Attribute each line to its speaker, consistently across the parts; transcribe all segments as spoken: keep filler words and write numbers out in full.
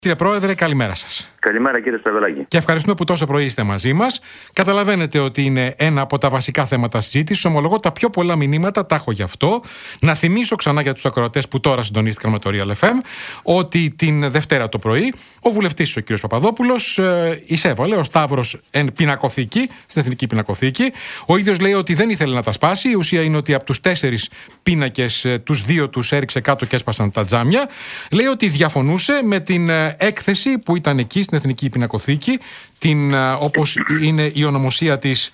Speaker 1: Κύριε Πρόεδρε, καλημέρα σας.
Speaker 2: Καλημέρα, κύριε Στραβελάκη.
Speaker 1: Και ευχαριστούμε που τόσο πρωί είστε μαζί μας. Καταλαβαίνετε ότι είναι ένα από τα βασικά θέματα συζήτησης. Ομολογώ τα πιο πολλά μηνύματα, τα έχω γι' αυτό. Να θυμίσω ξανά για τους ακροατές που τώρα συντονίστηκαν με το Real εφ εμ ότι την Δευτέρα το πρωί ο βουλευτής ο κ. Παπαδόπουλος ε, εισέβαλε ο Σταύρος εν πινακοθήκη, στην Εθνική Πινακοθήκη. Ο ίδιος λέει ότι δεν ήθελε να τα σπάσει. Η ουσία είναι ότι από τους τέσσερις πίνακες, ε, τους δύο τους έριξε κάτω και έσπασαν τα τζάμια. Λέει ότι διαφωνούσε με την ε, έκθεση που ήταν εκεί στην Εθνική Πινακοθήκη, την, όπως είναι η ονομοσία της,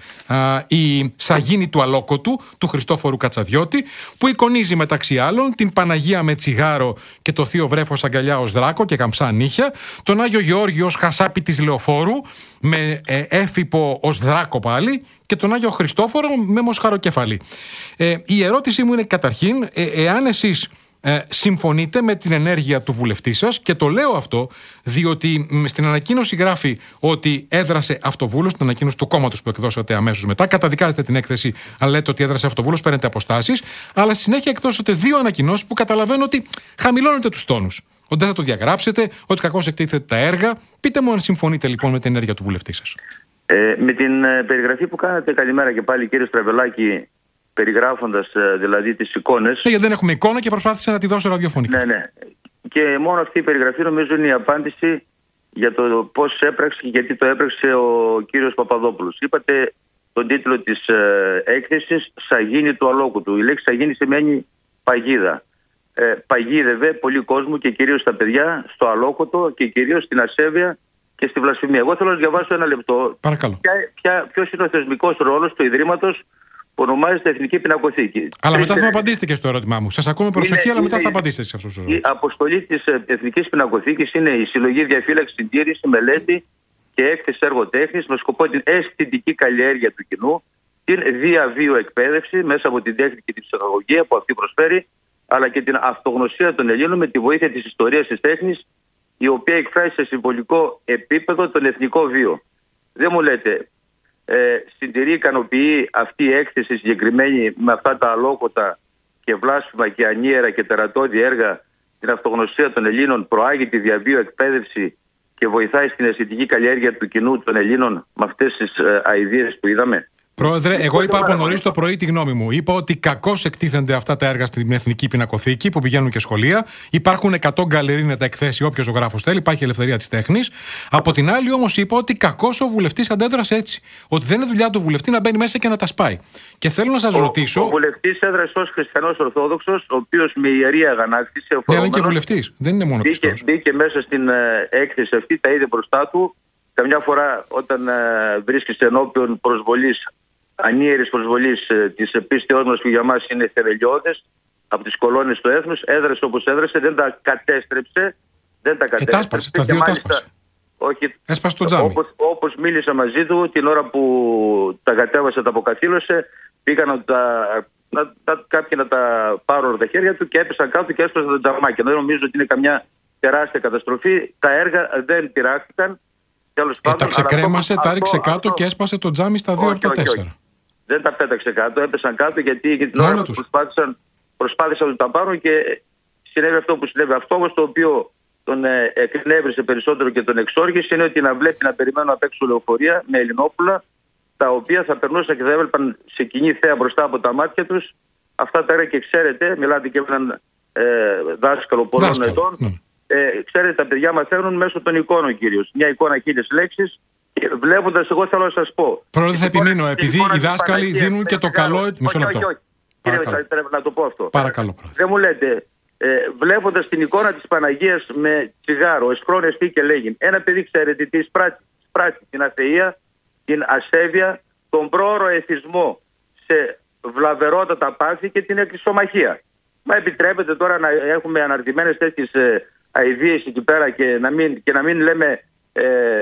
Speaker 1: η Σαγίνη του Αλόκοτου, του Χριστόφορου Κατσαδιώτη, που εικονίζει μεταξύ άλλων την Παναγία με τσιγάρο και το Θείο Βρέφος αγκαλιά ως δράκο και καμψά νύχια, τον Άγιο Γεώργιο ως χασάπι της Λεωφόρου με ε, έφυπο ως δράκο πάλι και τον Άγιο Χριστόφορο με μοσχαροκεφαλή. Ε, η ερώτησή μου είναι καταρχήν, ε, εάν εσείς Ε, συμφωνείτε με την ενέργεια του βουλευτή σας, και το λέω αυτό διότι στην ανακοίνωση γράφει ότι έδρασε αυτοβούλος, στην ανακοίνωση του κόμματος που εκδώσατε αμέσως μετά. Καταδικάζετε την έκθεση, αλλά λέτε ότι έδρασε αυτοβούλος, παίρνετε αποστάσεις. Αλλά στη συνέχεια εκδώσατε δύο ανακοινώσεις που καταλαβαίνω ότι χαμηλώνετε τους τόνους. Ότι δεν θα το διαγράψετε, ότι κακώς εκτίθεται τα έργα. Πείτε μου αν συμφωνείτε λοιπόν με την ενέργεια του βουλευτή σας.
Speaker 2: Ε, με την ε, περιγραφή που κάνατε, καλημέρα και πάλι, κύριε Στραβελάκη, περιγράφοντας δηλαδή τις εικόνες.
Speaker 1: Ναι, γιατί δεν έχουμε εικόνα και προσπάθησα να τη δώσω ραδιοφωνικά.
Speaker 2: Ναι, ναι. Και μόνο αυτή η περιγραφή νομίζω είναι η απάντηση για το πώς έπραξε και γιατί το έπραξε ο κύριος Παπαδόπουλος. Είπατε τον τίτλο της ε, έκθεσης «Σαγίνη του Αλόκοτου». Η λέξη Σαγίνη σημαίνει παγίδα. Ε, παγίδευε πολύ κόσμο και κυρίως τα παιδιά στο Αλόκοτο και κυρίως στην ασέβεια και στη βλασφημία. Εγώ θέλω να διαβάσω ένα λεπτό.
Speaker 1: Παρακαλώ.
Speaker 2: Ποιος είναι ο θεσμικός ρόλος του Ιδρύματος που ονομάζεται Εθνική Πινακοθήκη.
Speaker 1: Αλλά μετά θα μου απαντήσετε και στο ερώτημά μου. Σας ακούμε προσοχή, είναι, αλλά μετά είναι, θα απαντήσετε σε αυτό το ερώτημα.
Speaker 2: Η αποστολή της Εθνικής Πινακοθήκης είναι η συλλογή, διαφύλαξη, συντήρηση, μελέτη και έκθεση έργοτέχνης με σκοπό την αισθητική καλλιέργεια του κοινού, την διαβίου εκπαίδευση μέσα από την τέχνη και την ψυχαγωγία που αυτή προσφέρει, αλλά και την αυτογνωσία των Ελλήνων με τη βοήθεια της ιστορίας της τέχνης, η οποία εκφράζει σε συμβολικό επίπεδο τον εθνικό βίο. Δεν μου λέτε. Ε, συντηρεί, ικανοποιεί αυτή η έκθεση συγκεκριμένη με αυτά τα αλόκοτα και βλάσφημα και ανίερα και τερατώδη έργα την αυτογνωσία των Ελλήνων, προάγει τη διαβίου εκπαίδευση και βοηθάει στην αισθητική καλλιέργεια του κοινού των Ελλήνων με αυτές τις ε, αηδίες που είδαμε.
Speaker 1: Πρόεδρε, εγώ είπα από νωρίς το πρωί τη γνώμη μου. Είπα ότι κακώς εκτίθενται αυτά τα έργα στην Εθνική Πινακοθήκη που πηγαίνουν και σχολεία. Υπάρχουν εκατό γκαλερί να τα εκθέσει όποιος ζωγράφος θέλει, υπάρχει ελευθερία της τέχνης. Από την άλλη, όμως, είπα ότι κακώς ο βουλευτής αντέδρασε έτσι. Ότι δεν είναι δουλειά του βουλευτή να μπαίνει μέσα και να τα σπάει. Και θέλω να σας
Speaker 2: ο,
Speaker 1: ρωτήσω.
Speaker 2: Ο βουλευτής έδρασε ως χριστιανός Ορθόδοξος, ο οποίος με ιερή αγανάκτηση.
Speaker 1: Ναι, είναι και βουλευτής. Δεν είναι μόνο
Speaker 2: μπήκε, μπήκε μέσα στην ε, έκθεση αυτή, τα είδε μπροστά του. Καμιά φορά όταν ε, βρίσκεσαι ενώπιον προσβολής, ανίερης προσβολής ε, της πίστεώς μας που για μας είναι θεμελιώδες από τις κολόνες του έθνους, έδρασε όπως έδρασε, δεν τα κατέστρεψε. Δεν τα κατέστρεψε. Ε,
Speaker 1: τάσπασε, τα δύο τάσπασε.
Speaker 2: Όχι,
Speaker 1: έσπασε το τζάμι.
Speaker 2: Όπως, όπως μίλησα μαζί του την ώρα που τα κατέβασε, τα αποκαθήλωσε, πήγαν να τα, να, να, κάποιοι να τα πάρουν από τα χέρια του και έπεσαν κάτω και έσπασαν τα τζαμάκια. Δεν νομίζω ότι είναι καμιά τεράστια καταστροφή. Τα έργα δεν πειράχτηκαν.
Speaker 1: Ε, τα ξεκρέμασε, τα ρίξε κάτω αυτό, και έσπασε το τζάμι στα δύο από τα τέσσερα.
Speaker 2: Δεν τα πέταξε κάτω, έπεσαν κάτω γιατί για την ώρα που προσπάθησαν, προσπάθησαν να τα πάρουν και συνέβη αυτό που συνέβη. Αυτό όμως το οποίο τον ε, εκνεύρισε περισσότερο και τον εξόργησε είναι ότι να βλέπει να περιμένουν απ' έξω λεωφορεία με Ελληνόπουλα, τα οποία θα περνούσαν και θα έβλεπαν σε κοινή θέα μπροστά από τα μάτια τους αυτά τα έργα. Και ξέρετε, μιλάτε και με έναν ε, δάσκαλο πολλών ετών. Ναι. Ε, ξέρετε, τα παιδιά μαθαίνουν μέσω των εικόνων κυρίως. Μια εικόνα, χίλιες λέξεις. Βλέποντας, εγώ θέλω να σας πω.
Speaker 1: Πρόεδρε, θα επιμείνω, επειδή οι δάσκαλοι δίνουν και το καλό. Μισό λεπτό.
Speaker 2: Όχι, όχι. Κύριε, θα, να το πω αυτό.
Speaker 1: Παρακαλώ, πρόεδρε.
Speaker 2: Δεν μου λέτε, ε, βλέποντας την εικόνα της Παναγίας με τσιγάρο, εσχρόν εστί και λέγειν. Ένα παιδί, ξέρετε τι σπράττει, σπράττει την αθεία, την ασέβεια, τον πρόωρο εθισμό σε βλαβερότατα πάθη και την εκκλησομαχία. Μα επιτρέπετε τώρα να έχουμε αναρτημένες τέτοιες ε, αηδίες εκεί πέρα και να μην, και να μην λέμε ε,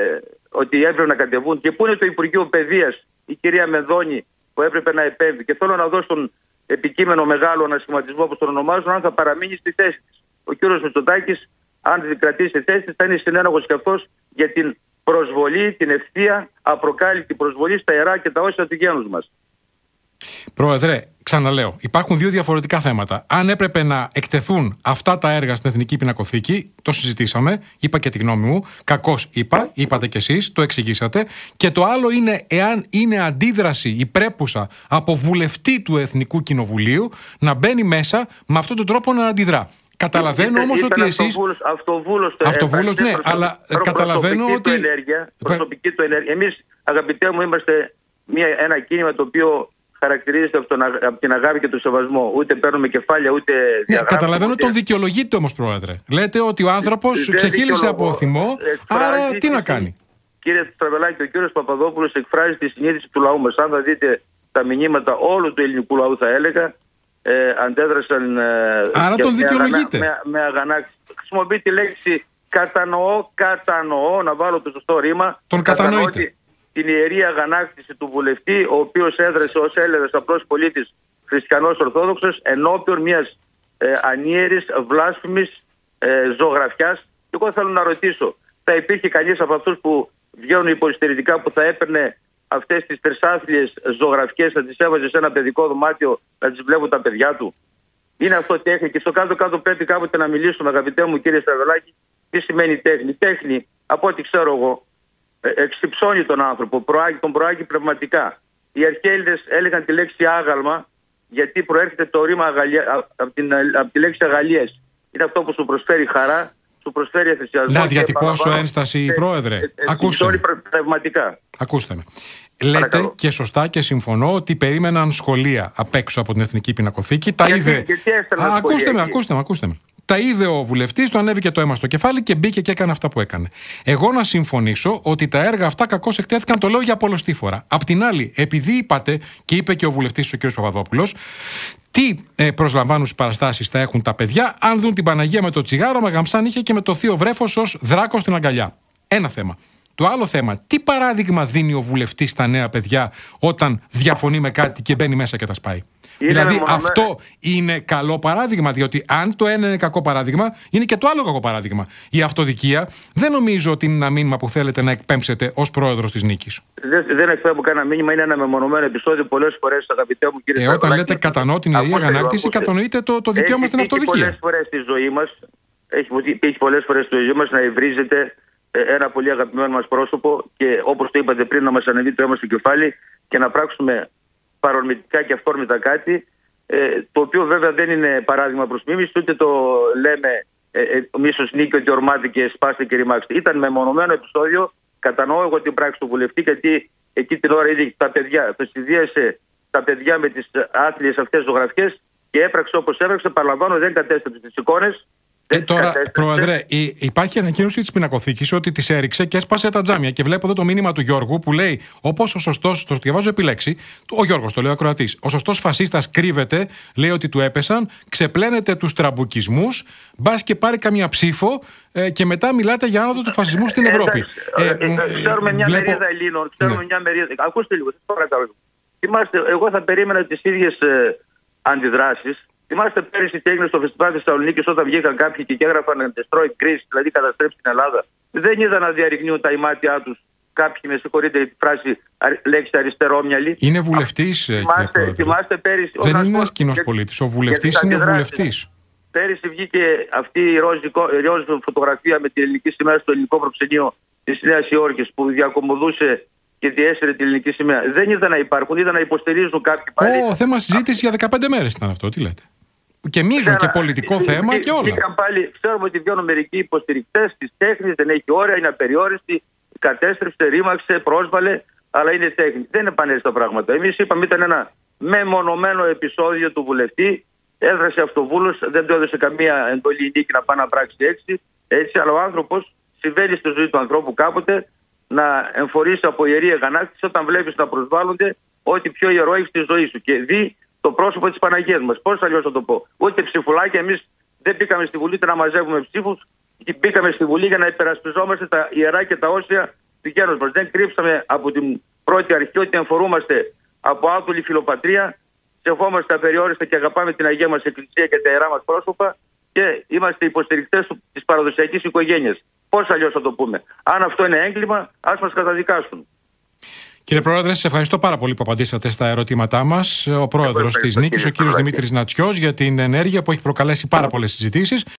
Speaker 2: ότι έπρεπε να κατεβούν. Και πού είναι το Υπουργείο Παιδείας, η κυρία Μεδόνη, που έπρεπε να επέμβει. Και θέλω να δώσω τον επικείμενο μεγάλο ανασχηματισμό, όπως τον ονομάζουν, αν θα παραμείνει στη θέση της. Ο κύριος Μητσοτάκης, αν την κρατήσει στη θέση της, θα είναι συνένοχος και αυτός για την προσβολή, την ευθεία, απροκάλυπτη προσβολή στα ιερά και τα όσια του γένους μας.
Speaker 1: Πρόεδρε, ξαναλέω, υπάρχουν δύο διαφορετικά θέματα. Αν έπρεπε να εκτεθούν αυτά τα έργα στην Εθνική Πινακοθήκη, το συζητήσαμε, είπα και τη γνώμη μου. Κακώς είπα, είπατε κι εσείς, το εξηγήσατε. Και το άλλο είναι εάν είναι αντίδραση η πρέπουσα από βουλευτή του Εθνικού Κοινοβουλίου να μπαίνει μέσα με αυτόν τον τρόπο να αντιδρά. Καταλαβαίνω όμως ότι εσείς.
Speaker 2: Αυτοβούλος,
Speaker 1: αυτοβούλος ναι, αλλά καταλαβαίνω ότι.
Speaker 2: Ενέργεια, προσωπική του ενέργεια. Εμείς, αγαπητέ μου, είμαστε μια, ένα κίνημα το οποίο χαρακτηρίζεται από, τον, από την αγάπη και τον σεβασμό. Ούτε παίρνουμε κεφάλια, ούτε
Speaker 1: ναι, καταλαβαίνω ούτε... τον δικαιολογείτε όμως, Πρόεδρε. Λέτε ότι ο άνθρωπος ξεχύλισε από θυμό, άρα τι να κάνει.
Speaker 2: Κύριε Στραβελάκη, ο κύριος Παπαδόπουλος εκφράζει τη συνείδηση του λαού μας. Αν θα δείτε τα μηνύματα όλου του ελληνικού λαού, θα έλεγα, ε, αντέδρασαν. Ε,
Speaker 1: άρα τον δικαιολογείτε.
Speaker 2: Με, με αγανάκτηση. Χρησιμοποιεί τη λέξη κατανοώ, κατανοώ, να βάλω το σωστό ρήμα.
Speaker 1: Τον κατανοείτε.
Speaker 2: Την ιερή αγανάκτηση του βουλευτή, ο οποίος έδρασε ως Έλληνας απλός πολίτης χριστιανός Ορθόδοξος ενώπιον μιας ε, ανίερης, βλάσφημης ε, ζωγραφιάς. Και εγώ θέλω να ρωτήσω, θα υπήρχε κανείς από αυτούς που βγαίνουν υποστηρικτικά που θα έπαιρνε αυτές τις τρισάθλιες ζωγραφιές, να τις έβαζε σε ένα παιδικό δωμάτιο να τις βλέπουν τα παιδιά του? Είναι αυτό τέχνη? Και στο κάτω-κάτω πρέπει κάποτε να μιλήσουμε, αγαπητέ μου κύριε Στραβελάκη, τι σημαίνει τέχνη. Τέχνη, από ό,τι ξέρω εγώ, εξυψώνει τον άνθρωπο, προάγει, τον προάγει πνευματικά. Οι αρχαίοι έλεγαν τη λέξη άγαλμα, γιατί προέρχεται το ρήμα αγαλία, από, την, από τη λέξη αγαλίες. Είναι αυτό που σου προσφέρει χαρά, σου προσφέρει ενθουσιασμό.
Speaker 1: Να διατυπώσω ένσταση, Πρόεδρε. Ε, Ακούστε με.
Speaker 2: Πνευματικά.
Speaker 1: Ακούστε με. Λέτε Παρακαλώ. Και σωστά και συμφωνώ ότι περίμεναν σχολεία απ' έξω από την Εθνική Πινακοθήκη. Τα
Speaker 2: γιατί,
Speaker 1: είδε.
Speaker 2: Γιατί
Speaker 1: Α, ακούστε με, ακούστε με, ακούστε με. Τα είδε ο βουλευτής, του ανέβηκε το αίμα στο κεφάλι και μπήκε και έκανε αυτά που έκανε. Εγώ να συμφωνήσω ότι τα έργα αυτά κακώς εκτέθηκαν, το λέω για πολλοστή φορά. Απ' την άλλη, επειδή είπατε, και είπε και ο βουλευτής ο κ. Παπαδόπουλος, τι ε, προσλαμβάνουν στις παραστάσεις θα έχουν τα παιδιά, αν δουν την Παναγία με το τσιγάρο, με γαμψάν είχε και με το θείο βρέφος ως δράκο στην αγκαλιά. Ένα θέμα. Το άλλο θέμα, τι παράδειγμα δίνει ο βουλευτής στα νέα παιδιά όταν διαφωνεί με κάτι και μπαίνει μέσα και τα σπάει? Είναι δηλαδή αυτό είναι καλό παράδειγμα, διότι αν το ένα είναι κακό παράδειγμα, είναι και το άλλο κακό παράδειγμα. Η αυτοδικία δεν νομίζω ότι είναι ένα μήνυμα που θέλετε να εκπέμψετε ως πρόεδρος της νίκης. Δεν,
Speaker 2: δεν εκπέμπω κανένα μήνυμα, είναι ένα μεμονωμένο επεισόδιο πολλές φορές, αγαπητέ μου κύριε.
Speaker 1: Ε, όταν λέτε κατανοώ την ιερή αγανάκτηση, κατανοείτε το, το δικαίωμα έχει, στην αυτοδικία.
Speaker 2: Έχει πολλές φορές στη ζωή μας, έχει, έχει πολλές φορές στη ζωή μας να υβρίζεται ένα πολύ αγαπημένο μας πρόσωπο και όπως το είπατε πριν, να μας ανεβεί το αίμα στο κεφάλι και να πράξουμε παρορμητικά και αυθόρμητα κάτι, ε, το οποίο βέβαια δεν είναι παράδειγμα προς μίμηση, ούτε το λέμε ε, ε, μίσος νίκη ότι ορμάται και σπάστε και ρημάξτε. Ήταν μεμονωμένο επεισόδιο, κατανοώ εγώ την πράξη του βουλευτή, γιατί εκεί την ώρα είδε τα παιδιά, το συνδύασε τα παιδιά με τις άθλιες αυτές ζωγραφιές και έπραξε όπως έπραξε, παραλαμβάνω δεν κατέστρεψε τις εικόνες.
Speaker 1: Ε, τώρα, Πρόεδρε, υπάρχει ανακοίνωση της Πινακοθήκης ότι τις έριξε και έσπασε τα τζάμια. Και βλέπω εδώ το μήνυμα του Γιώργου που λέει: όπως ο σωστός, το διαβάζω επιλέξει, ο Γιώργος, το λέει ο ακροατής, ο σωστός φασίστας κρύβεται, λέει ότι του έπεσαν, ξεπλένετε τους τραμπουκισμούς, μπας και πάρει καμία ψήφο ε, και μετά μιλάτε για άνοδο του φασισμού στην Ευρώπη.
Speaker 2: Ε, ε, ε, ξέρουμε μια βλέπω... μερίδα Ελλήνων, ξέρουμε ναι. μια μερίδα. Ακούστε λίγο, θυμάστε, εγώ θα περίμενα τις ίδιες ε, αντιδράσεις. Θυμάστε πέρυσι τι έγινε στο φεστιβάλ της Θεσσαλονίκης όταν βγήκαν κάποιοι και έγραφαν Destroy Greece, δηλαδή καταστρέψει την Ελλάδα. Δεν είδα να διαρριγνύουν τα ημάτια τους κάποιοι, με συγχωρείτε για τη φράση λέξη αριστερόμυαλοι.
Speaker 1: Είναι βουλευτής,
Speaker 2: θυμάστε, θυμάστε πέρυσι.
Speaker 1: Δεν είναι ένας κοινός πολίτης. Ο βουλευτής είναι βουλευτής.
Speaker 2: Πέρυσι βγήκε αυτή η ροζ φωτογραφία με την ελληνική σημαία στο ελληνικό προξενείο της Νέας Υόρκης που διακομωδούσε και διέσαιρε την ελληνική σημαία. Δεν είδα να υπάρχουν, είδα να υποστηρίζουν κάποιοι πάλι.
Speaker 1: Ω, θέμα συζήτηση για δεκαπέντε μέρες ήταν αυτό, τι λέτε. Και μείζον και πολιτικό θέμα και όλα.
Speaker 2: Πάλι, ξέρουμε ότι βγαίνουν μερικοί υποστηρικτές της τέχνης, δεν έχει όρια, είναι απεριόριστη, κατέστρεψε, ρήμαξε, πρόσβαλε, αλλά είναι τέχνη. Δεν είναι πανέστητα πράγματα. Εμείς είπαμε ήταν ένα μεμονωμένο επεισόδιο του βουλευτή, έδρασε αυτοβούλος, δεν του έδωσε καμία εντολή νίκη να πάει να πράξει έτσι, έτσι, αλλά ο άνθρωπος συμβαίνει στη ζωή του ανθρώπου κάποτε να εμφορήσει από ιερή αγανάκτηση όταν βλέπεις να προσβάλλονται ό,τι πιο ιερό έχει στη ζωή σου και δει το πρόσωπο της Παναγίας μας. Πώς αλλιώς θα το πω? Ούτε ψηφουλάκια, εμείς δεν μπήκαμε στη Βουλή να μαζεύουμε ψήφους, μπήκαμε στη Βουλή για να υπερασπιζόμαστε τα ιερά και τα όσια του γένους μας. Δεν κρύψαμε από την πρώτη αρχή ότι εμφορούμαστε από άτολη φιλοπατρία, σεβόμαστε απεριόριστα και αγαπάμε την Αγία μας Εκκλησία και τα ιερά μας πρόσωπα και είμαστε υποστηρικτές της παραδοσιακής οικογένειας. Πώς αλλιώς θα το πούμε? Αν αυτό είναι έγκλημα, ας μας καταδικάσουν.
Speaker 1: Κύριε Πρόεδρε, σας ευχαριστώ πάρα πολύ που απαντήσατε στα ερωτήματά μας. Ο Πρόεδρος της Νίκης, ο κύριος Δημήτρης Νατσιός, για την ενέργεια που έχει προκαλέσει πάρα πολλές συζητήσεις.